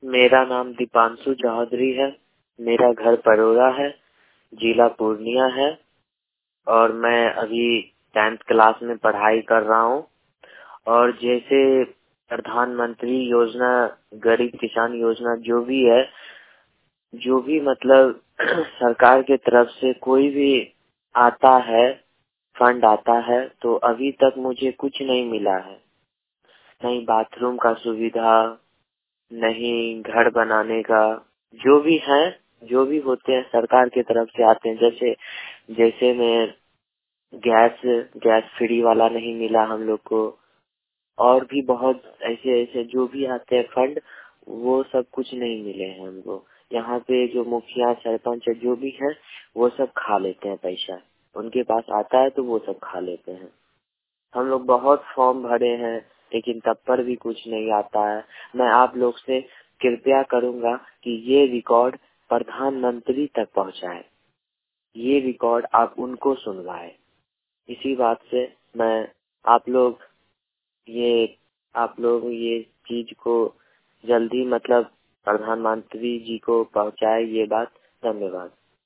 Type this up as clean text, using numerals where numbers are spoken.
मेरा नाम दीपांशु चौधरी है। मेरा घर परोरा है, जिला पूर्णिया है और मैं अभी 10th क्लास में पढ़ाई कर रहा हूँ। और जैसे प्रधानमंत्री योजना, गरीब किसान योजना जो भी है, जो भी मतलब सरकार के तरफ से कोई भी आता है, फंड आता है, तो अभी तक मुझे कुछ नहीं मिला है। नहीं बाथरूम का सुविधा, नहीं घर बनाने का। जो भी है, जो भी होते हैं सरकार की तरफ से आते हैं। जैसे जैसे मैं गैस गैस फ्री वाला नहीं मिला हम लोग को, और भी बहुत ऐसे ऐसे जो भी आते हैं फंड, वो सब कुछ नहीं मिले हैं हमको। यहाँ पे जो मुखिया सरपंच जो भी है, वो सब खा लेते हैं पैसा। उनके पास आता है तो वो सब खा लेते हैं। हम लोग बहुत फॉर्म भरे हैं, लेकिन तब पर भी कुछ नहीं आता है। मैं आप लोग से कृपया करूंगा कि ये रिकॉर्ड प्रधानमंत्री तक पहुंचाए, ये रिकॉर्ड आप उनको सुनवाए। इसी बात से मैं ये आप लोग ये चीज को जल्दी मतलब प्रधानमंत्री जी को पहुंचाए ये बात। धन्यवाद।